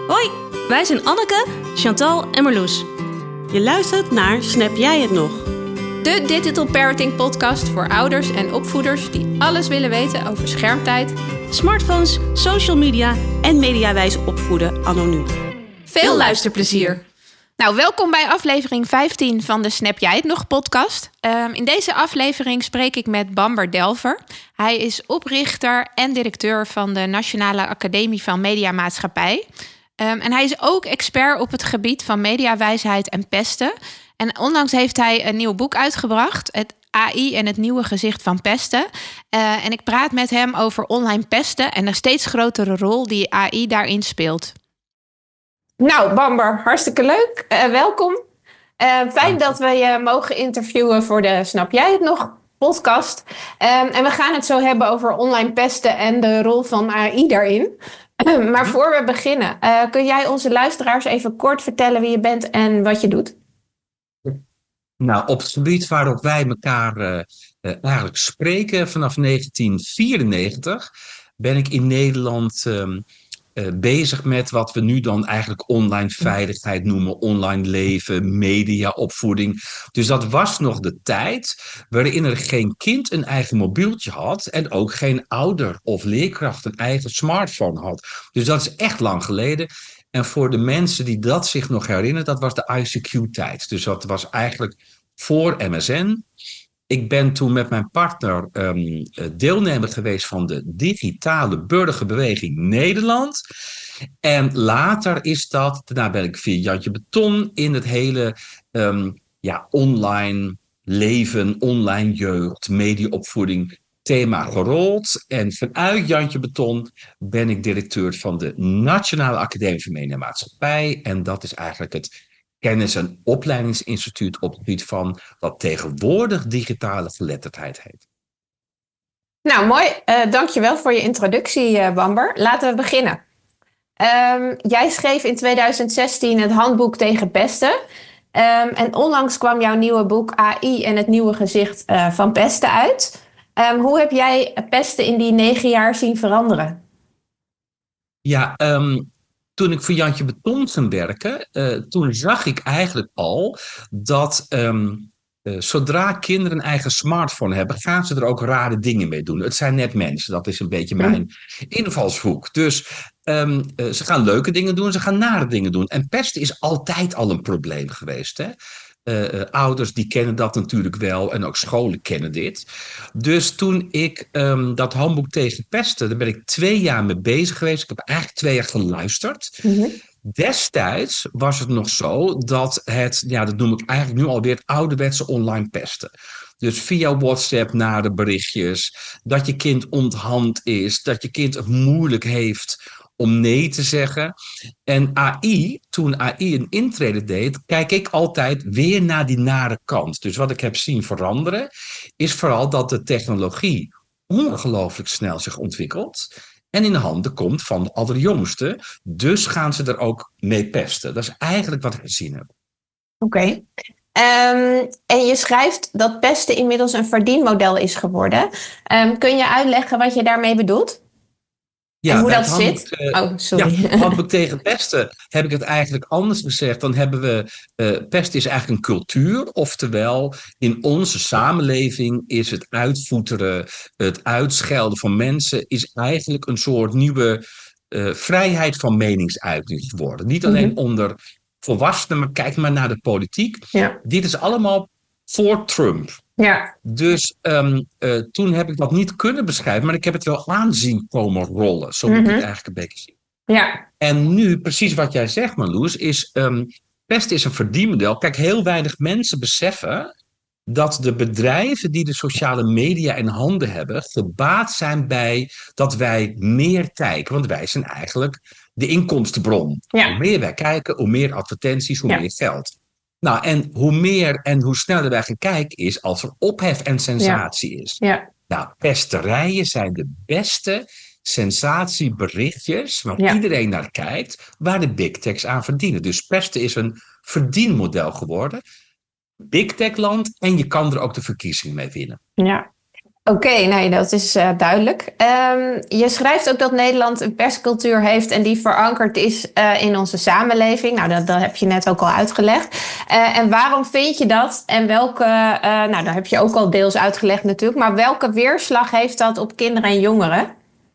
Hoi, wij zijn Anneke, Chantal en Marloes. Je luistert naar Snap jij het nog? De Digital Parenting podcast voor ouders en opvoeders die alles willen weten over schermtijd, Smartphones, social media en mediawijs opvoeden anno nu. Veel luisterplezier! Nou, welkom bij aflevering 15 van de Snap jij het nog podcast. In deze aflevering spreek ik met Bamber Delver. Hij is oprichter en directeur van de Nationale Academie van Mediamaatschappij. En hij is ook expert op het gebied van mediawijsheid en pesten. En onlangs heeft hij een nieuw boek uitgebracht, het AI en het nieuwe gezicht van pesten. En ik praat met hem over online pesten en de steeds grotere rol die AI daarin speelt. Nou, Bamber, hartstikke leuk. Welkom. Fijn dat we je mogen interviewen voor de Snap jij het nog podcast. En we gaan het zo hebben over online pesten en de rol van AI daarin. Maar voor we beginnen, kun jij onze luisteraars even kort vertellen wie je bent en wat je doet? Nou, op het gebied waarop wij elkaar eigenlijk spreken vanaf 1994 ben ik in Nederland bezig met wat we nu dan eigenlijk online veiligheid noemen, online leven, mediaopvoeding. Dus dat was nog de tijd waarin er geen kind een eigen mobieltje had en ook geen ouder of leerkracht een eigen smartphone had. Dus dat is echt lang geleden. En voor de mensen die dat zich nog herinneren, dat was de ICQ-tijd. Dus dat was eigenlijk voor MSN. Ik ben toen met mijn partner deelnemer geweest van de digitale burgerbeweging Nederland. En later is dat, daarna ben ik via Jantje Beton in het hele online leven, online jeugd, mediaopvoeding thema gerold. En vanuit Jantje Beton ben ik directeur van de Nationale Academie van Mediamaatschappij. En dat is eigenlijk het kennis- en opleidingsinstituut op het gebied van wat tegenwoordig digitale geletterdheid heet. Nou, mooi. Dankjewel voor je introductie, Bamber. Laten we beginnen. Jij schreef in 2016 het handboek tegen pesten. En onlangs kwam jouw nieuwe boek AI en het nieuwe gezicht van pesten uit. Hoe heb jij pesten in die 9 jaar zien veranderen? Ja, toen ik voor Jantje Beton ging werken, toen zag ik eigenlijk al dat zodra kinderen een eigen smartphone hebben, gaan ze er ook rare dingen mee doen. Het zijn net mensen, dat is een beetje mijn invalshoek. Dus ze gaan leuke dingen doen, ze gaan nare dingen doen. En pesten is altijd al een probleem geweest, hè? Ouders die kennen dat natuurlijk wel en ook scholen kennen dit. Dus toen ik dat handboek tegen pesten, daar ben ik 2 jaar mee bezig geweest. Ik heb eigenlijk 2 jaar geluisterd. Mm-hmm. Destijds was het nog zo dat dat noem ik eigenlijk nu alweer het ouderwetse online pesten. Dus via WhatsApp nare berichtjes, dat je kind onthand is, dat je kind het moeilijk heeft om nee te zeggen. En toen AI een intrede deed, kijk ik altijd weer naar die nare kant. Dus wat ik heb zien veranderen, is vooral dat de technologie ongelooflijk snel zich ontwikkelt en in de handen komt van de allerjongsten. Dus gaan ze er ook mee pesten. Dat is eigenlijk wat ik gezien heb. Oké. En je schrijft dat pesten inmiddels een verdienmodel is geworden. Kun je uitleggen wat je daarmee bedoelt? Ja, en hoe dat zit? Sorry. Ja, handboek tegen pesten heb ik het eigenlijk anders gezegd. Dan hebben we, pesten is eigenlijk een cultuur. Oftewel, in onze samenleving is het uitvoeteren, het uitschelden van mensen, is eigenlijk een soort nieuwe vrijheid van meningsuiting geworden. Niet alleen onder volwassenen, maar kijk maar naar de politiek. Ja. Dit is allemaal voor Trump. Ja. Dus toen heb ik dat niet kunnen beschrijven, maar ik heb het wel aanzien komen rollen. Zo moet ik het eigenlijk een beetje zien. Ja. En nu, precies wat jij zegt, Marloes, is pesten is een verdienmodel. Kijk, heel weinig mensen beseffen dat de bedrijven die de sociale media in handen hebben, gebaat zijn bij dat wij meer kijken. Want wij zijn eigenlijk de inkomstenbron. Ja. Hoe meer wij kijken, hoe meer advertenties, hoe meer geld. Nou, en hoe meer en hoe sneller wij gaan kijken is als er ophef en sensatie is. Ja. Nou, pesterijen zijn de beste sensatieberichtjes waar iedereen naar kijkt, waar de big techs aan verdienen. Dus pesten is een verdienmodel geworden. Big tech land en je kan er ook de verkiezingen mee winnen. Ja. Oké, nee, dat is duidelijk. Je schrijft ook dat Nederland een perscultuur heeft en die verankerd is in onze samenleving. Nou, dat heb je net ook al uitgelegd. En waarom vind je dat? En welke, nou, dat heb je ook al deels uitgelegd natuurlijk, maar welke weerslag heeft dat op kinderen en jongeren?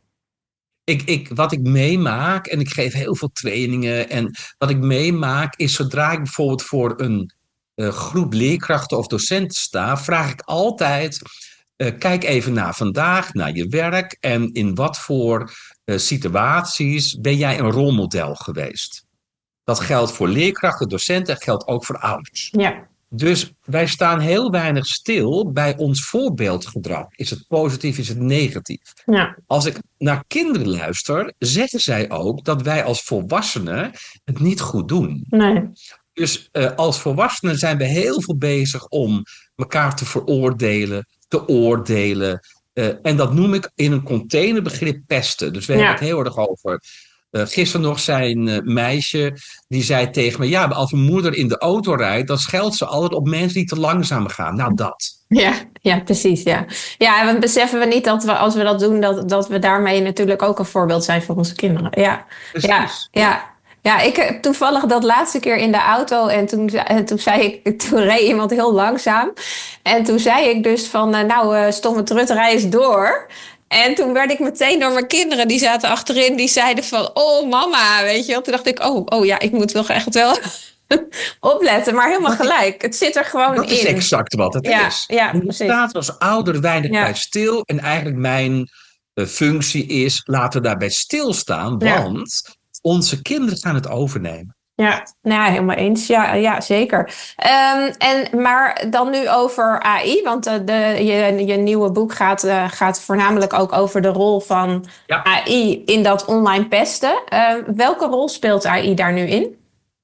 Wat ik meemaak, en ik geef heel veel trainingen, en wat ik meemaak is zodra ik bijvoorbeeld voor een groep leerkrachten of docenten sta, vraag ik altijd, kijk even naar vandaag, naar je werk en in wat voor situaties ben jij een rolmodel geweest. Dat geldt voor leerkrachten, docenten, dat geldt ook voor ouders. Ja. Dus wij staan heel weinig stil bij ons voorbeeldgedrag. Is het positief, is het negatief? Ja. Als ik naar kinderen luister, zeggen zij ook dat wij als volwassenen het niet goed doen. Nee. Dus als volwassenen zijn we heel veel bezig om elkaar te veroordelen, te oordelen. En dat noem ik in een containerbegrip pesten. Dus we hebben het heel erg over. Gisteren nog zei een meisje, die zei tegen me, ja, als mijn moeder in de auto rijdt, dan scheldt ze altijd op mensen die te langzaam gaan. Nou, dat. Ja, precies, ja. Ja, en we beseffen we niet dat we, als we dat doen, dat we daarmee natuurlijk ook een voorbeeld zijn voor onze kinderen. Ja, Precies. Ja, ik heb toevallig dat laatste keer in de auto en toen reed iemand heel langzaam. En toen zei ik dus van, stomme trut, rij eens door. En toen werd ik meteen door mijn kinderen, die zaten achterin, die zeiden van, oh mama, weet je wel. Toen dacht ik, ja, ik moet wel echt wel opletten, maar helemaal gelijk. Het zit er gewoon in. Dat is exact wat het is. Ja, je precies. staat als ouder weinig bij stil. En eigenlijk mijn functie is, laten we daarbij stilstaan. Want onze kinderen gaan het overnemen. Ja, helemaal eens. Ja, zeker. Maar dan nu over AI, want je nieuwe boek gaat voornamelijk ook over de rol van AI in dat online pesten. Welke rol speelt AI daar nu in?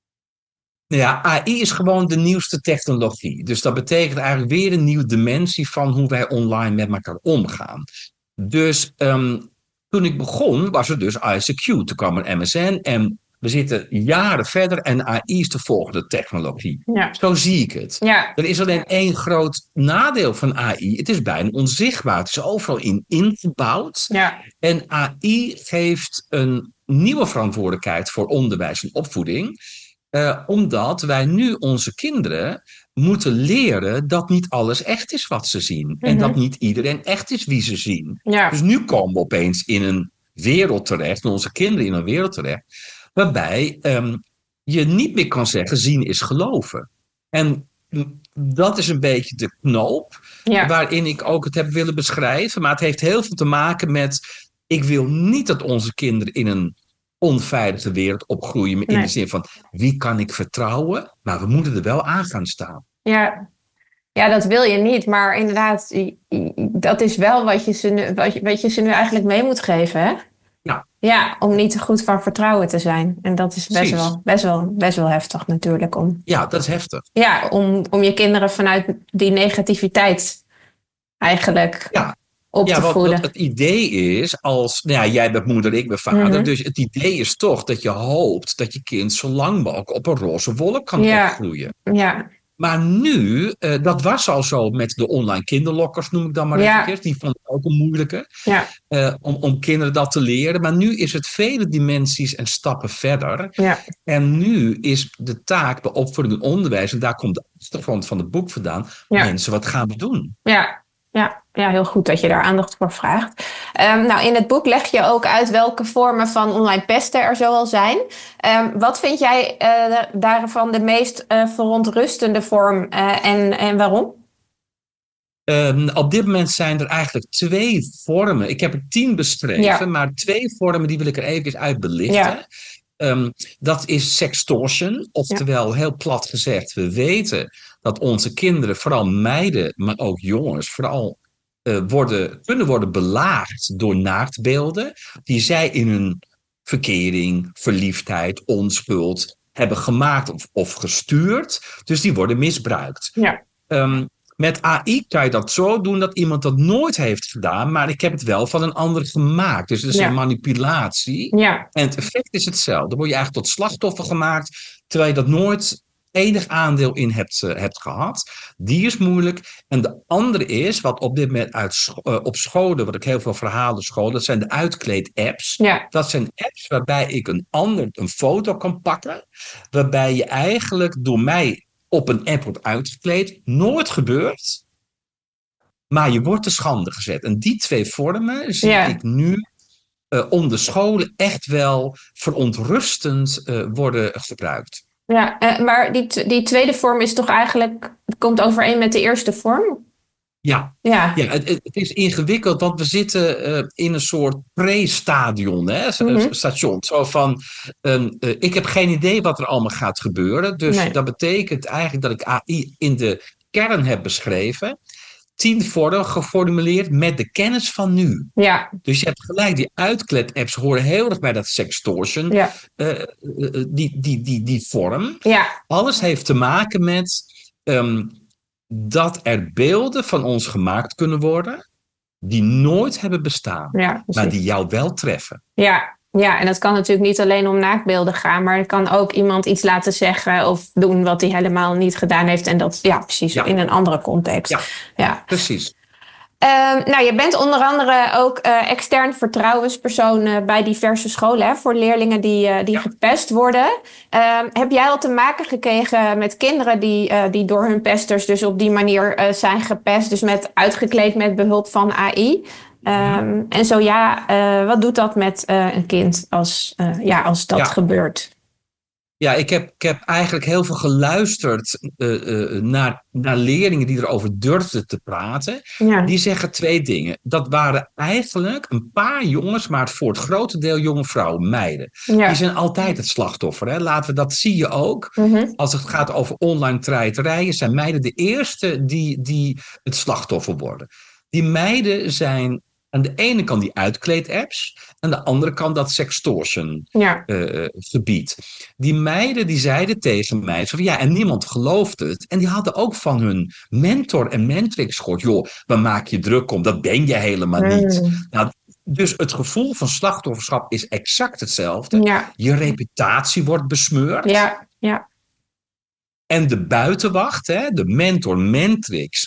Ja, AI is gewoon de nieuwste technologie. Dus dat betekent eigenlijk weer een nieuwe dimensie van hoe wij online met elkaar omgaan. Dus toen ik begon was er dus ICQ. Toen kwam er MSN en we zitten jaren verder en AI is de volgende technologie. Ja. Zo zie ik het. Ja. Er is alleen één groot nadeel van AI. Het is bijna onzichtbaar. Het is overal in ingebouwd. Ja. En AI geeft een nieuwe verantwoordelijkheid voor onderwijs en opvoeding. Omdat wij nu onze kinderen moeten leren dat niet alles echt is wat ze zien. Mm-hmm. En dat niet iedereen echt is wie ze zien. Ja. Dus nu komen we opeens in een wereld terecht, onze kinderen in een wereld terecht, waarbij je niet meer kan zeggen zien is geloven. En dat is een beetje de knoop waarin ik ook het heb willen beschrijven. Maar het heeft heel veel te maken met, ik wil niet dat onze kinderen in een onveilige wereld opgroeien. In de zin van, wie kan ik vertrouwen? Maar we moeten er wel aan gaan staan. Ja, dat wil je niet. Maar inderdaad, dat is wel wat je ze nu eigenlijk mee moet geven, hè? Ja, om niet te goed van vertrouwen te zijn. En dat is best wel heftig natuurlijk. Ja, dat is heftig. Ja, om je kinderen vanuit die negativiteit eigenlijk op te voeden. Want het idee is, jij bent moeder, ik ben vader. Mm-hmm. Dus het idee is toch dat je hoopt dat je kind zo lang mogelijk op een roze wolk kan opgroeien. Ja. Maar nu, dat was al zo met de online kinderlokkers, noem ik dan maar even keer. Die vond ik ook een moeilijke. Ja. Om kinderen dat te leren. Maar nu is het vele dimensies en stappen verder. Ja. En nu is de taak bij opvoeding en onderwijs, en daar komt de achtergrond van het boek vandaan. Mensen, wat gaan we doen? Ja, heel goed dat je daar aandacht voor vraagt. In het boek leg je ook uit welke vormen van online pesten er zoal zijn. Wat vind jij daarvan de meest verontrustende vorm en waarom? Op dit moment zijn er eigenlijk 2 vormen. Ik heb er 10 beschreven, maar 2 vormen die wil ik er even uit belichten. Dat is sextortion, oftewel heel plat gezegd, we weten dat onze kinderen, vooral meiden, maar ook jongens, vooral kunnen worden belaagd door naaktbeelden die zij in hun verkering, verliefdheid, onschuld hebben gemaakt of gestuurd. Dus die worden misbruikt. Ja. Met AI kan je dat zo doen dat iemand dat nooit heeft gedaan, maar ik heb het wel van een ander gemaakt. Dus het is een manipulatie. Ja. En het effect is hetzelfde. Dan word je eigenlijk tot slachtoffer gemaakt, terwijl je dat nooit enig aandeel in hebt gehad. Die is moeilijk. En de andere is, wat op dit moment op scholen, wat ik heel veel verhalen school, dat zijn de uitkleed-apps. Ja. Dat zijn apps waarbij ik een foto kan pakken, waarbij je eigenlijk door mij op een app wordt uitgekleed. Nooit gebeurt, maar je wordt te schande gezet. En die twee vormen zie ik nu onder scholen echt wel verontrustend worden gebruikt. Ja, maar die tweede vorm is toch eigenlijk, het komt overeen met de eerste vorm? Ja, het is ingewikkeld, want we zitten in een soort pre-stadion, station. Zo van, ik heb geen idee wat er allemaal gaat gebeuren. Dus dat betekent eigenlijk dat ik AI in de kern heb beschreven. 10 vormen geformuleerd met de kennis van nu. Ja. Dus je hebt gelijk, die uitklet-apps horen heel erg bij dat sextortion. Ja. Die vorm. Ja. Alles heeft te maken met dat er beelden van ons gemaakt kunnen worden die nooit hebben bestaan. Ja, maar die jou wel treffen. Ja, en dat kan natuurlijk niet alleen om naaktbeelden gaan, maar het kan ook iemand iets laten zeggen of doen wat hij helemaal niet gedaan heeft. En dat, precies, in een andere context. Ja. Precies. Je bent onder andere ook extern vertrouwenspersoon bij diverse scholen, voor leerlingen die gepest worden. Heb jij al te maken gekregen met kinderen die door hun pesters dus op die manier zijn gepest, dus uitgekleed met behulp van AI? En zo wat doet dat met een kind als dat gebeurt? Ja, ik heb eigenlijk heel veel geluisterd naar leerlingen die erover durfden te praten. Ja. Die zeggen 2 dingen. Dat waren eigenlijk een paar jongens, maar voor het grote deel jonge vrouwen, meiden. Ja. Die zijn altijd het slachtoffer. Hè? Dat zie je ook. Mm-hmm. Als het gaat over online treiterij, zijn meiden de eerste die het slachtoffer worden. Die meiden zijn aan de ene kant die uitkleed-apps, aan de andere kant dat sextortion gebied. Die meiden die zeiden tegen mij, en niemand geloofde het. En die hadden ook van hun mentor en mentrix gehoord, joh, waar maak je druk om? Dat ben je helemaal niet. Nou, dus het gevoel van slachtofferschap is exact hetzelfde. Ja. Je reputatie wordt besmeurd. Ja. En de buitenwacht, de mentor, mentrix,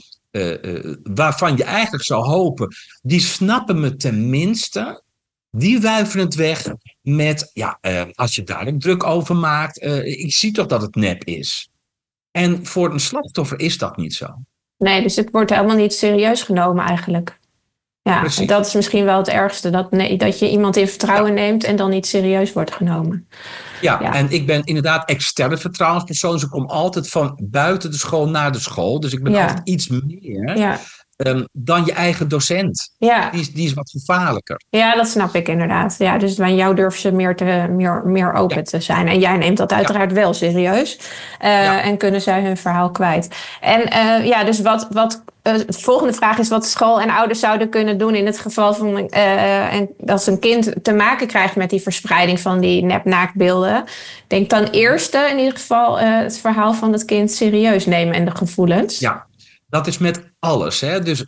waarvan je eigenlijk zou hopen, die snappen me tenminste, die wuiven het weg met, als je daar ook druk over maakt, ik zie toch dat het nep is. En voor een slachtoffer is dat niet zo. Nee, dus het wordt helemaal niet serieus genomen eigenlijk. Ja, precies. Dat is misschien wel het ergste, dat je iemand in vertrouwen neemt en dan niet serieus wordt genomen. Ja, en ik ben inderdaad externe vertrouwenspersoon. Dus ik kom altijd van buiten de school naar de school. Dus ik ben altijd iets meer dan je eigen docent. Ja. Die is wat gevaarlijker. Ja, dat snap ik inderdaad. Ja, dus bij jou durven ze meer open te zijn. En jij neemt dat uiteraard wel serieus. En kunnen zij hun verhaal kwijt. En dus wat de volgende vraag is wat school en ouders zouden kunnen doen in het geval van als een kind te maken krijgt met die verspreiding van die nepnaaktbeelden. Denk dan eerst in ieder geval het verhaal van het kind serieus nemen en de gevoelens. Ja. Dat is met alles. Hè? Dus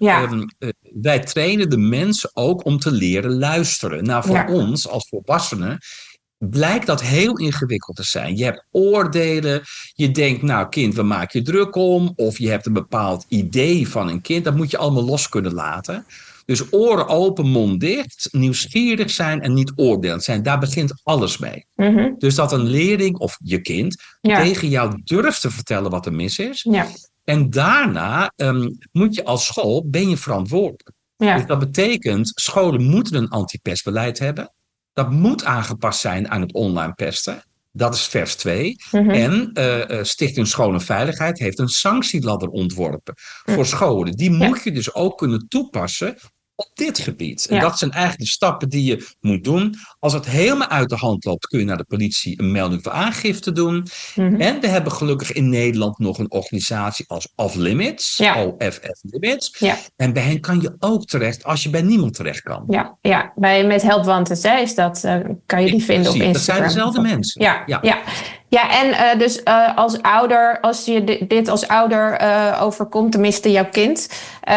wij trainen de mensen ook om te leren luisteren. Nou, voor ons als volwassenen blijkt dat heel ingewikkeld te zijn. Je hebt oordelen. Je denkt, nou kind, waar maak je druk om? Of je hebt een bepaald idee van een kind. Dat moet je allemaal los kunnen laten. Dus oren open, mond dicht. Nieuwsgierig zijn en niet oordelend zijn. Daar begint alles mee. Mm-hmm. Dus dat een leerling of je kind tegen jou durft te vertellen wat er mis is. Ja. En daarna moet je als school, ben je verantwoordelijk. Ja. Dus dat betekent, scholen moeten een anti-pestbeleid hebben. Dat moet aangepast zijn aan het online pesten. Dat is vers 2. Mm-hmm. En Stichting School en Veiligheid heeft een sanctieladder ontworpen voor scholen. Die moet je dus ook kunnen toepassen op dit gebied. En dat zijn eigenlijk de stappen die je moet doen. Als het helemaal uit de hand loopt, kun je naar de politie een melding voor aangifte doen. Mm-hmm. En we hebben gelukkig in Nederland nog een organisatie als Off Limits. OFF Limits. Ja. En bij hen kan je ook terecht als je bij niemand terecht kan. Met Help Wanted is dat, kan je die vinden op Instagram. Dat zijn dezelfde mensen. Ja. Ja, en dus als ouder, als je dit als ouder overkomt, tenminste jouw kind,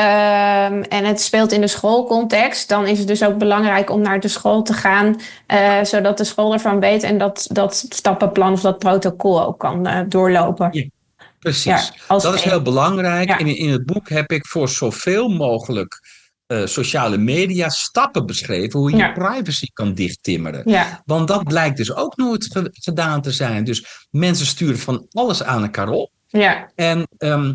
en het speelt in de schoolcontext, dan is het dus ook belangrijk om naar de school te gaan, zodat de school ervan weet en dat stappenplan of dat protocol ook kan doorlopen. Ja, precies. Ja, dat is heel belangrijk. Ja. In het boek heb ik voor zoveel mogelijk sociale media stappen beschreven hoe je privacy kan dichttimmeren. Ja. Want dat blijkt dus ook nooit gedaan te zijn. Dus mensen sturen van alles aan elkaar op. Ja. En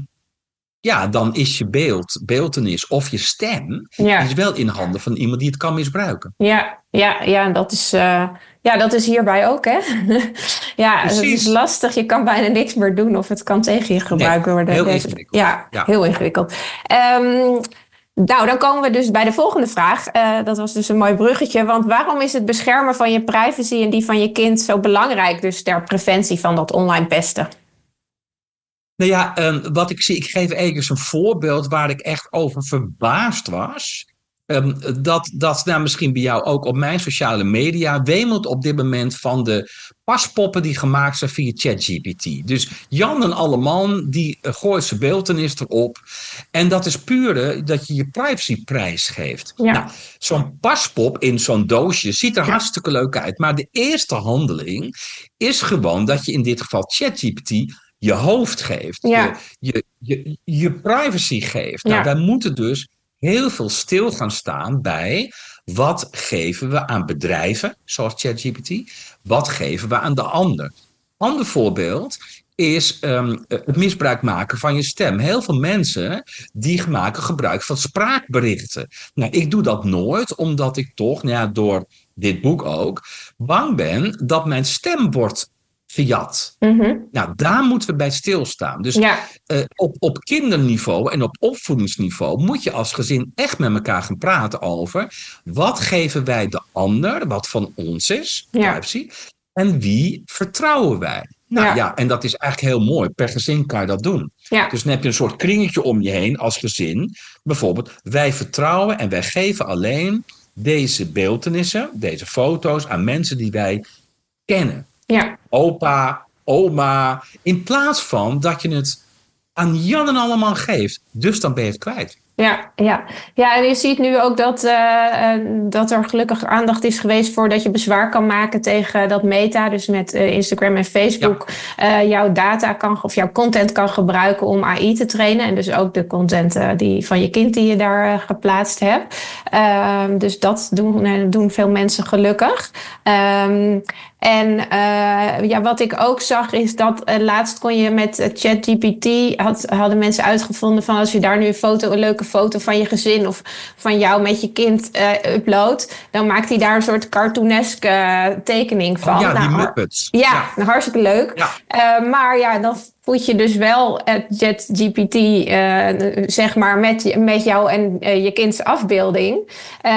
dan is je beeltenis of je stem is wel in handen van iemand die het kan misbruiken. Ja, dat is hierbij ook, hè? Ja, het is lastig. Je kan bijna niks meer doen of het kan tegen je gebruikt worden. Heel ingewikkeld. Ja, heel ingewikkeld. Nou, dan komen we dus bij de volgende vraag. Dat was dus een mooi bruggetje. Want waarom is het beschermen van je privacy en die van je kind zo belangrijk? Dus ter preventie van dat online pesten. Nou ja, wat ik zie, ik geef even een voorbeeld waar ik echt over verbaasd was. Dat misschien bij jou ook op mijn sociale media wemelt op dit moment van de paspoppen die gemaakt zijn via ChatGPT. Dus Jan en Alleman die gooit zijn beeltenis erop. En dat is puur dat je je privacy prijsgeeft. Ja. Nou, zo'n paspop in zo'n doosje ziet er hartstikke leuk uit. Maar de eerste handeling is gewoon dat je in dit geval ChatGPT je hoofd geeft. Ja. Je privacy geeft. Nou, wij moeten dus heel veel stil gaan staan bij wat geven we aan bedrijven, zoals ChatGPT, wat geven we aan de ander. Ander voorbeeld is het misbruik maken van je stem. Heel veel mensen die maken gebruik van spraakberichten. Nou, ik doe dat nooit, omdat ik toch, door dit boek ook, bang ben dat mijn stem wordt gejat. Mm-hmm. Nou, daar moeten we bij stilstaan. Dus op kinderniveau en op opvoedingsniveau moet je als gezin echt met elkaar gaan praten over wat geven wij de ander, wat van ons is, privacy, en wie vertrouwen wij. Nou en dat is eigenlijk heel mooi. Per gezin kan je dat doen. Ja. Dus dan heb je een soort kringetje om je heen als gezin. Bijvoorbeeld, wij vertrouwen en wij geven alleen deze beeltenissen, deze foto's aan mensen die wij kennen. Ja. Opa, oma. In plaats van dat je het aan Jan en allemaal geeft. Dus dan ben je het kwijt. Ja, en je ziet nu ook dat er gelukkig aandacht is geweest voor dat je bezwaar kan maken tegen dat Meta, dus met Instagram en Facebook, jouw data of jouw content kan gebruiken om AI te trainen. En dus ook de content die van je kind die je daar geplaatst hebt. Dus dat doen veel mensen gelukkig. Wat ik ook zag is dat laatst kon je met ChatGPT hadden mensen uitgevonden van als je daar nu een leuke foto van je gezin of van jou met je kind uploadt, dan maakt hij daar een soort cartooneske tekening van. Die Muppets. Hartstikke leuk. Ja. Maar dan voed je dus wel ChatGPT zeg maar met jou en je kinds afbeelding.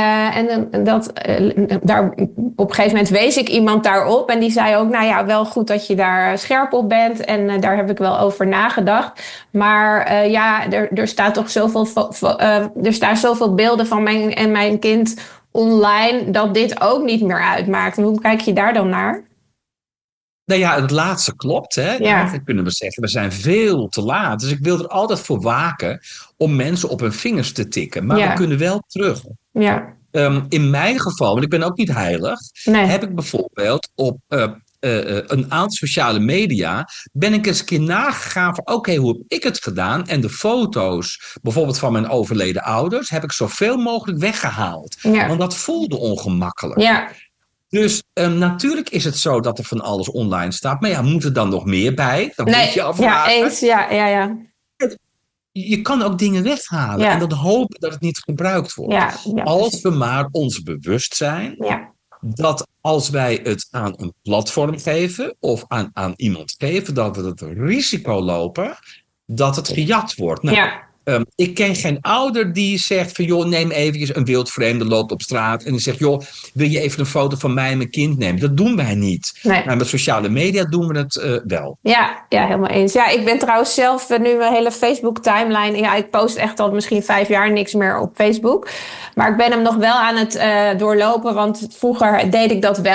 Daar op een gegeven moment wees ik iemand daarop en die zei ook, wel goed dat je daar scherp op bent en daar heb ik wel over nagedacht. Maar er staat toch zoveel beelden van mijn kind online dat dit ook niet meer uitmaakt. En hoe kijk je daar dan naar? Nou ja, het laatste klopt. Hè? Eigenlijk kunnen we zeggen, we zijn veel te laat. Dus ik wil er altijd voor waken om mensen op hun vingers te tikken. Maar we kunnen wel terug. Ja. In mijn geval, want ik ben ook niet heilig, heb ik bijvoorbeeld op een aantal sociale media ben ik eens een keer nagegaan van oké, hoe heb ik het gedaan? En de foto's, bijvoorbeeld van mijn overleden ouders, heb ik zoveel mogelijk weggehaald. Ja. Want dat voelde ongemakkelijk. Ja. Dus natuurlijk is het zo dat er van alles online staat. Maar moet er dan nog meer bij? Dan moet je afvragen. Ja, eens. Ja. Je kan ook dingen weghalen. En dan hopen dat het niet gebruikt wordt. Ja, als we maar ons bewust zijn dat als wij het aan een platform geven of aan iemand geven, dat we het risico lopen dat het gejat wordt. Ik ken geen ouder die zegt van joh, neem eventjes een wildvreemde loopt op straat en die zegt joh, wil je even een foto van mij en mijn kind nemen? Dat doen wij niet. Nee. Maar met sociale media doen we het wel. Ja, helemaal eens. Ja, ik ben trouwens zelf nu mijn hele Facebook timeline. Ja, ik post echt al misschien 5 jaar niks meer op Facebook. Maar ik ben hem nog wel aan het doorlopen, want vroeger deed ik dat wel.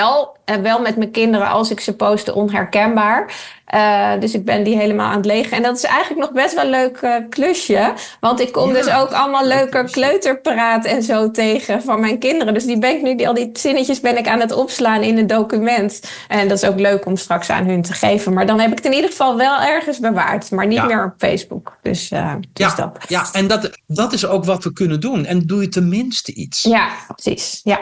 Wel met mijn kinderen, als ik ze poste, onherkenbaar. Dus ik ben die helemaal aan het legen. En dat is eigenlijk nog best wel een leuk klusje. Want ik kom dus ook allemaal leuke kleuterpraat en zo tegen van mijn kinderen. Dus die ben ik nu, al die zinnetjes ben ik aan het opslaan in een document. En dat is ook leuk om straks aan hun te geven. Maar dan heb ik het in ieder geval wel ergens bewaard. Maar niet meer op Facebook. Dus dat. Ja, en dat is ook wat we kunnen doen. En doe je tenminste iets. Ja, precies. Ja.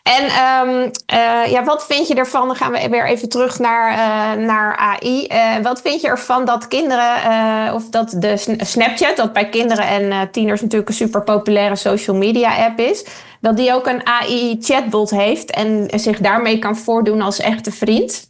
En wat vind je ervan? Dan gaan we weer even terug naar AI. Wat vind je ervan dat kinderen, of dat de Snapchat, dat bij kinderen en tieners natuurlijk een super populaire social media app is, dat die ook een AI-chatbot heeft en zich daarmee kan voordoen als echte vriend?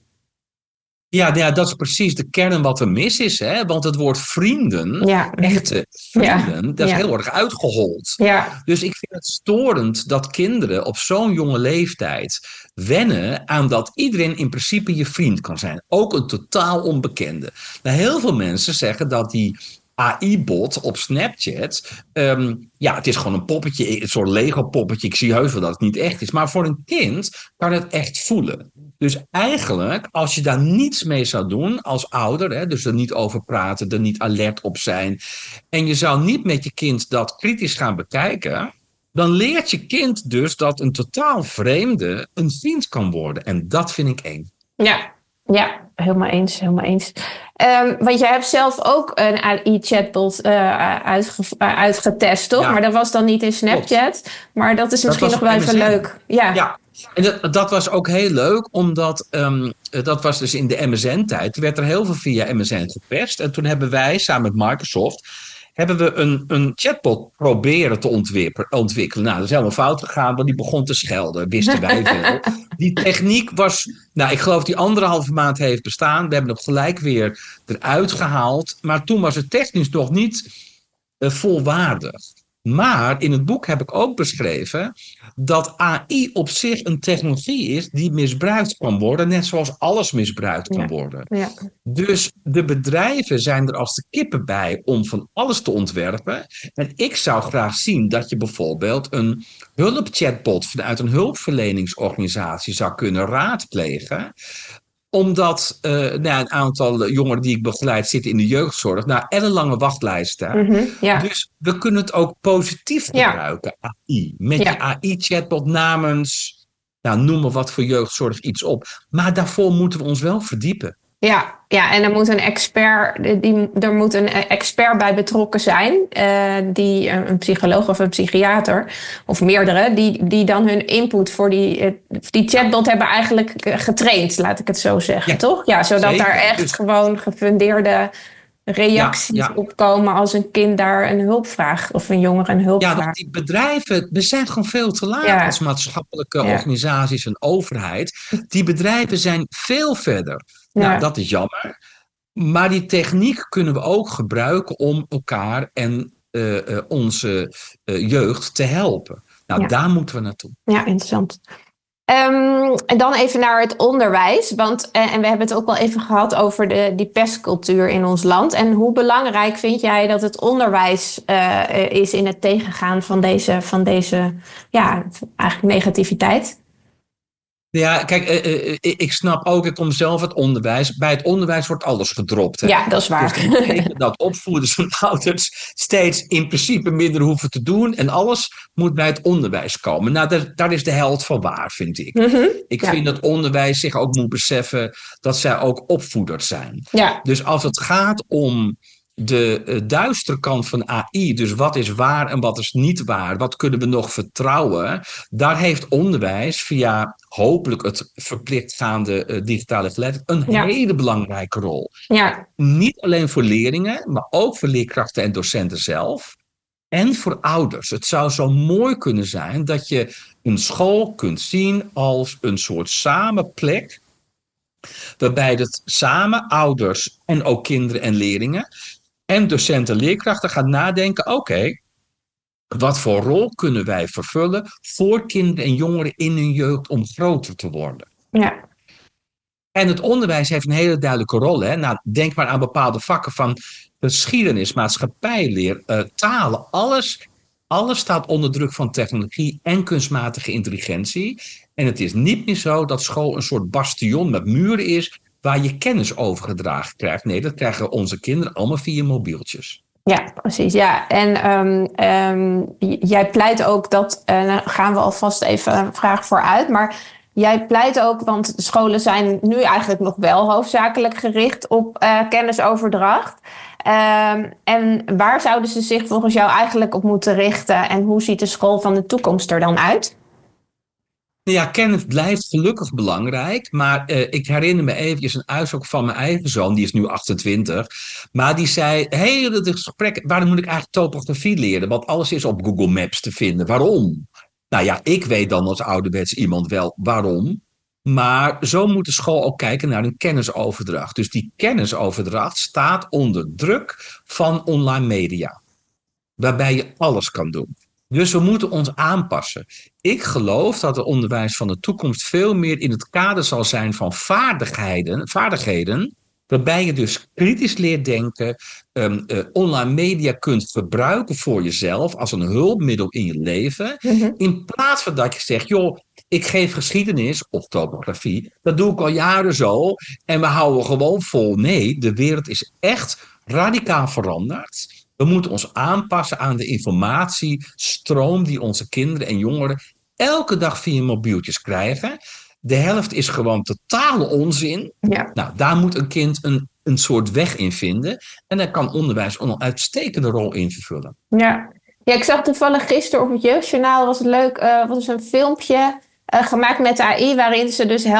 Ja, dat is precies de kern wat er mis is. Hè? Want het woord vrienden, echte vrienden, dat is heel erg uitgehold. Ja. Dus ik vind het storend dat kinderen op zo'n jonge leeftijd wennen aan dat iedereen in principe je vriend kan zijn. Ook een totaal onbekende. Nou, heel veel mensen zeggen dat die AI-bot op Snapchat, het is gewoon een poppetje, een soort Lego-poppetje. Ik zie heus wel dat het niet echt is. Maar voor een kind kan het echt voelen. Dus eigenlijk, als je daar niets mee zou doen als ouder, hè, dus er niet over praten, er niet alert op zijn, en je zou niet met je kind dat kritisch gaan bekijken, dan leert je kind dus dat een totaal vreemde een vriend kan worden. En dat vind ik eng. Ja, helemaal eens. Want jij hebt zelf ook een AI-chatbot uitgetest, toch? Ja. Maar dat was dan niet in Snapchat. Klopt. Maar dat is misschien nog wel even leuk. Ja. En dat was ook heel leuk, omdat dat was dus in de MSN-tijd. Er werd er heel veel via MSN geperst. En toen hebben wij samen met Microsoft een chatbot proberen te ontwikkelen. Nou, dat is helemaal fout gegaan, want die begon te schelden. Wisten wij veel. Die techniek was, ik geloof die 1,5 maand heeft bestaan. We hebben het gelijk weer eruit gehaald. Maar toen was het technisch nog niet volwaardig. Maar in het boek heb ik ook beschreven dat AI op zich een technologie is die misbruikt kan worden, net zoals alles misbruikt kan worden. Ja. Dus de bedrijven zijn er als de kippen bij om van alles te ontwerpen. En ik zou graag zien dat je bijvoorbeeld een hulpchatbot vanuit een hulpverleningsorganisatie zou kunnen raadplegen, omdat een aantal jongeren die ik begeleid zitten in de jeugdzorg, ellenlange wachtlijsten. Mm-hmm, ja. Dus we kunnen het ook positief gebruiken, AI. Met je AI-chatbot namens, noem maar wat voor jeugdzorg iets op. Maar daarvoor moeten we ons wel verdiepen. Ja, en er moet een expert bij betrokken zijn. Een psycholoog of een psychiater, of meerdere, die dan hun input voor die chatbot hebben eigenlijk getraind, laat ik het zo zeggen, toch? Ja, zodat daar echt gewoon gefundeerde reacties op komen als een kind daar een hulp vraagt of een jongere een hulp vraagt. Ja, want die bedrijven, we zijn gewoon veel te laat als maatschappelijke organisaties en overheid. Die bedrijven zijn veel verder. Nou, dat is jammer. Maar die techniek kunnen we ook gebruiken om elkaar en onze jeugd te helpen. Daar moeten we naartoe. Ja, interessant. En dan even naar het onderwijs. Want, en we hebben het ook wel even gehad over die pestcultuur in ons land. En hoe belangrijk vind jij dat het onderwijs is in het tegengaan van deze eigenlijk negativiteit? Ja, kijk, ik snap ook, ik kom zelf het onderwijs. Bij het onderwijs wordt alles gedropt. Hè? Ja, dat is waar. Dus dat betekent dat opvoeders en ouders steeds in principe minder hoeven te doen. En alles moet bij het onderwijs komen. Nou, daar is de helft van waar, vind ik. Mm-hmm. Ik vind dat onderwijs zich ook moet beseffen dat zij ook opvoeders zijn. Ja. Dus als het gaat om de duistere kant van AI, dus wat is waar en wat is niet waar, wat kunnen we nog vertrouwen, daar heeft onderwijs via hopelijk het verplichtgaande digitale beleid een hele belangrijke rol. Ja. Niet alleen voor leerlingen, maar ook voor leerkrachten en docenten zelf. En voor ouders. Het zou zo mooi kunnen zijn dat je een school kunt zien als een soort samenplek, waarbij het samen ouders en ook kinderen en leerlingen en docenten en leerkrachten gaan nadenken, oké, wat voor rol kunnen wij vervullen voor kinderen en jongeren in hun jeugd om groter te worden? Ja. En het onderwijs heeft een hele duidelijke rol. Hè? Nou, denk maar aan bepaalde vakken van geschiedenis, maatschappijleer, talen, alles Alles staat onder druk van technologie en kunstmatige intelligentie. En het is niet meer zo dat school een soort bastion met muren is waar je kennis overgedragen krijgt. Nee, dat krijgen onze kinderen allemaal via mobieltjes. Ja, precies. Ja. En jij pleit ook dat, nou gaan we alvast even een vraag vooruit, maar jij pleit ook, want scholen zijn nu eigenlijk nog wel hoofdzakelijk gericht op kennisoverdracht. En waar zouden ze zich volgens jou eigenlijk op moeten richten en hoe ziet de school van de toekomst er dan uit? Ja, kennis blijft gelukkig belangrijk, maar ik herinner me eventjes een uitspraak van mijn eigen zoon, die is nu 28, maar die zei, dat gesprek, waarom moet ik eigenlijk topografie leren? Want alles is op Google Maps te vinden. Waarom? Nou ja, ik weet dan als ouderwets iemand wel waarom, maar zo moet de school ook kijken naar een kennisoverdracht. Dus die kennisoverdracht staat onder druk van online media, waarbij je alles kan doen. Dus we moeten ons aanpassen. Ik geloof dat het onderwijs van de toekomst veel meer in het kader zal zijn van vaardigheden, waarbij je dus kritisch leert denken, online media kunt gebruiken voor jezelf als een hulpmiddel in je leven. Mm-hmm. In plaats van dat je zegt, joh, ik geef geschiedenis of topografie, dat doe ik al jaren zo en we houden gewoon vol. Nee, de wereld is echt radicaal veranderd. We moeten ons aanpassen aan de informatiestroom die onze kinderen en jongeren elke dag via mobieltjes krijgen. De helft is gewoon totale onzin. Ja. Nou, daar moet een kind een soort weg in vinden. En daar kan onderwijs een uitstekende rol in vervullen. Ja, ik zag toevallig gisteren op het Jeugdjournaal, was het leuk, was een filmpje gemaakt met AI, waarin ze dus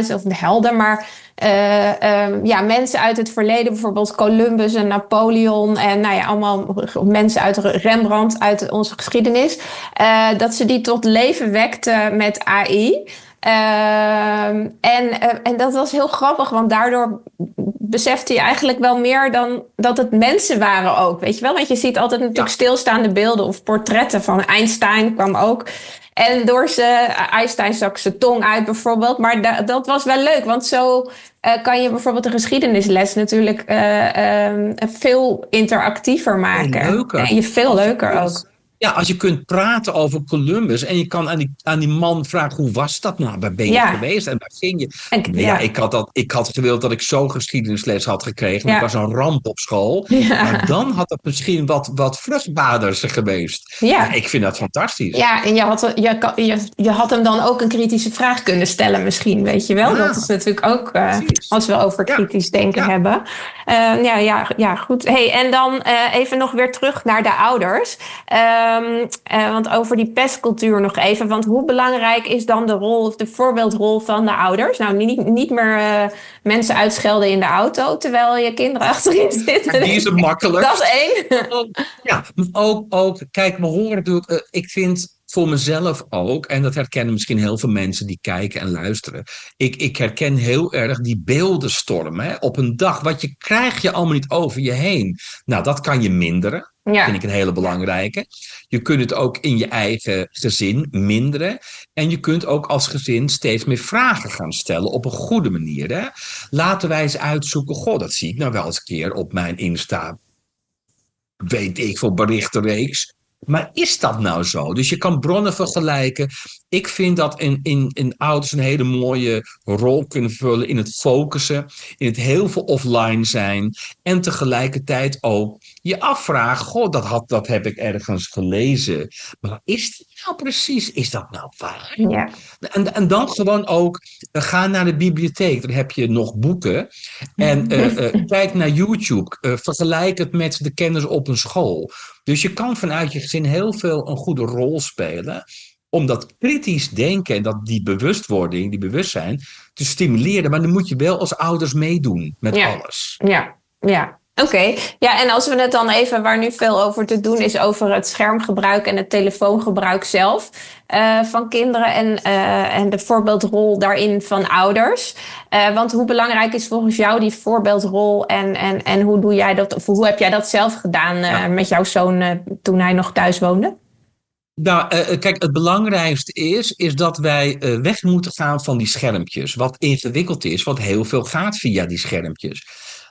mensen uit het verleden, bijvoorbeeld Columbus en Napoleon en allemaal mensen uit Rembrandt, uit onze geschiedenis, dat ze die tot leven wekte met AI. En dat was heel grappig, want daardoor besefte je eigenlijk wel meer dan dat het mensen waren ook, weet je wel? Want je ziet altijd natuurlijk stilstaande beelden of portretten van Einstein kwam ook. En door Einstein stak zijn tong uit bijvoorbeeld. Maar dat was wel leuk, want zo kan je bijvoorbeeld de geschiedenisles natuurlijk veel interactiever maken. En je veel leuker ook. Ja, als je kunt praten over Columbus en je kan aan die man vragen, hoe was dat nou? Waar ben je geweest en waar ging je? Ik had gewild dat ik zo'n geschiedenisles had gekregen. Het was een ramp op school. Ja. Maar dan had het misschien wat vruchtbaarder geweest. Ja. Ik vind dat fantastisch. Ja, en je had hem dan ook een kritische vraag kunnen stellen misschien, weet je wel? Ja. Dat is natuurlijk ook, als we over kritisch denken hebben. Goed. Hey, en dan even nog weer terug naar de ouders. Want over die pestcultuur nog even. Want hoe belangrijk is dan de rol of de voorbeeldrol van de ouders? Nou, niet meer mensen uitschelden in de auto terwijl je kinderen achterin zitten. Die is het makkelijk. Dat is één. Ja, ook kijk, we horen natuurlijk, ik vind voor mezelf ook, en dat herkennen misschien heel veel mensen die kijken en luisteren. Ik herken heel erg die beeldenstorm. Hè? Op een dag, wat krijg je allemaal niet over je heen? Nou, dat kan je minderen. Ja. Vind ik een hele belangrijke. Je kunt het ook in je eigen gezin minderen. En je kunt ook als gezin steeds meer vragen gaan stellen op een goede manier. Hè? Laten wij eens uitzoeken. Dat zie ik nou wel eens een keer op mijn Insta. Weet ik veel, berichtenreeks. Maar is dat nou zo? Dus je kan bronnen vergelijken. Ik vind dat in ouders een hele mooie rol kunnen vullen in het focussen, in het heel veel offline zijn en tegelijkertijd ook je afvragen, dat heb ik ergens gelezen. Maar is het nou precies? Is dat nou waar? Ja. En dan gewoon ook ga naar de bibliotheek. Dan heb je nog boeken. En kijk naar YouTube. Vergelijk het met de kennis op een school. Dus je kan vanuit je gezin heel veel een goede rol spelen om dat kritisch denken en die bewustwording, die bewustzijn te stimuleren. Maar dan moet je wel als ouders meedoen met alles. Ja. Oké. Ja, en als we het dan even, waar nu veel over te doen is, over het schermgebruik en het telefoongebruik zelf van kinderen en de voorbeeldrol daarin van ouders. Want hoe belangrijk is volgens jou die voorbeeldrol en hoe doe jij dat, of hoe heb jij dat zelf gedaan met jouw zoon toen hij nog thuis woonde? Nou, kijk, het belangrijkste is dat wij weg moeten gaan van die schermpjes. Wat ingewikkeld is, wat heel veel gaat via die schermpjes.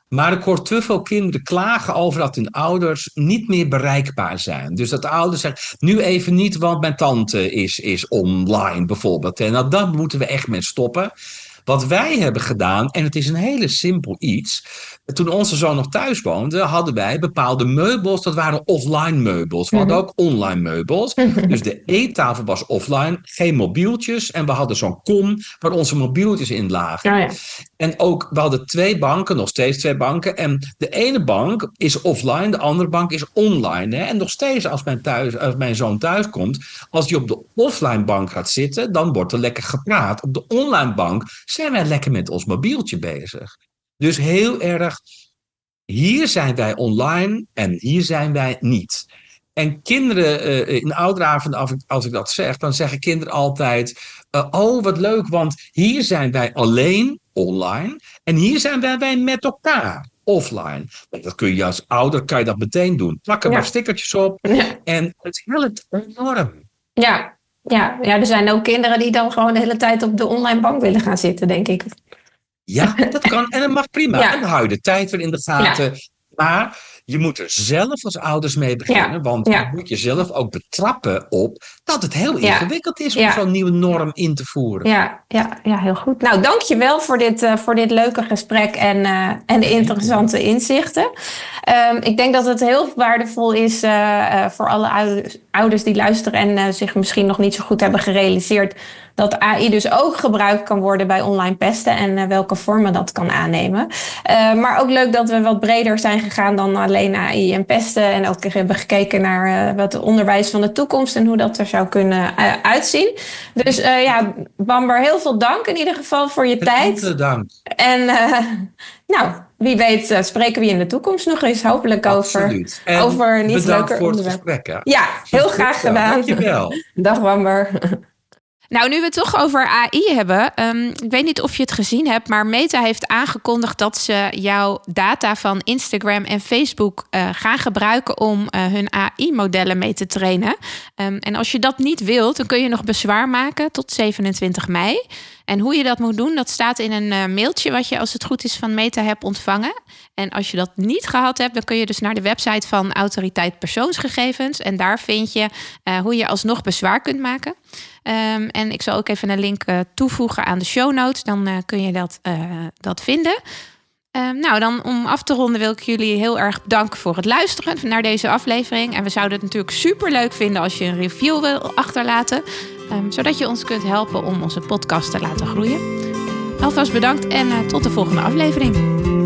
Maar ik hoor te veel kinderen klagen over dat hun ouders niet meer bereikbaar zijn. Dus dat de ouders zeggen, nu even niet, want mijn tante is online bijvoorbeeld. En nou, daar moeten we echt mee stoppen. Wat wij hebben gedaan, en het is een hele simpel iets. Toen onze zoon nog thuis woonde, hadden wij bepaalde meubels. Dat waren offline meubels. We hadden ook online meubels. Dus de eettafel was offline, geen mobieltjes. En we hadden zo'n kom waar onze mobieltjes in lagen. Oh ja. En ook, we hadden 2 banken, nog steeds 2 banken. En de ene bank is offline, de andere bank is online. Hè? En nog steeds als mijn zoon thuis komt, als hij op de offline bank gaat zitten, dan wordt er lekker gepraat. Op de online bank zijn wij lekker met ons mobieltje bezig. Dus heel erg, hier zijn wij online en hier zijn wij niet. En kinderen in ouderavond, als ik dat zeg, dan zeggen kinderen altijd, oh wat leuk, want hier zijn wij alleen online en hier zijn wij met elkaar offline. Dat kun je als ouder kan je dat meteen doen. Plak er maar stickertjes op en het helpt enorm. Ja, er zijn ook kinderen die dan gewoon de hele tijd op de online bank willen gaan zitten, denk ik. Ja, dat kan en dat mag prima. Ja. En dan hou je de tijd weer in de gaten. Ja. Maar je moet er zelf als ouders mee beginnen. Want je moet jezelf ook betrappen op dat het heel ingewikkeld is om zo'n nieuwe norm in te voeren. Ja, heel goed. Nou, dankjewel voor dit leuke gesprek en de interessante inzichten. Ik denk dat het heel waardevol is voor alle ouders die luisteren en zich misschien nog niet zo goed hebben gerealiseerd dat AI dus ook gebruikt kan worden bij online pesten en welke vormen dat kan aannemen. Maar ook leuk dat we wat breder zijn gegaan dan alleen AI en pesten en ook hebben gekeken naar wat het onderwijs van de toekomst en hoe dat er zou kunnen uitzien. Dus Bamber, heel veel dank in ieder geval voor je tijd. Dank. En wie weet spreken we in de toekomst nog eens hopelijk over een iets leuker onderwerp. Ja, heel graag gedaan. Dankjewel. Dag Bamber. Nou, nu we het toch over AI hebben. Ik weet niet of je het gezien hebt, maar Meta heeft aangekondigd dat ze jouw data van Instagram en Facebook gaan gebruiken om hun AI-modellen mee te trainen. En als je dat niet wilt, dan kun je nog bezwaar maken tot 27 mei. En hoe je dat moet doen, dat staat in een mailtje wat je als het goed is van Meta hebt ontvangen. En als je dat niet gehad hebt, dan kun je dus naar de website van Autoriteit Persoonsgegevens. En daar vind je hoe je alsnog bezwaar kunt maken. En ik zal ook even een link toevoegen aan de show notes. Dan kun je dat vinden. Dan om af te ronden wil ik jullie heel erg bedanken voor het luisteren naar deze aflevering. En we zouden het natuurlijk super leuk vinden als je een review wil achterlaten. Zodat je ons kunt helpen om onze podcast te laten groeien. Alvast bedankt en tot de volgende aflevering.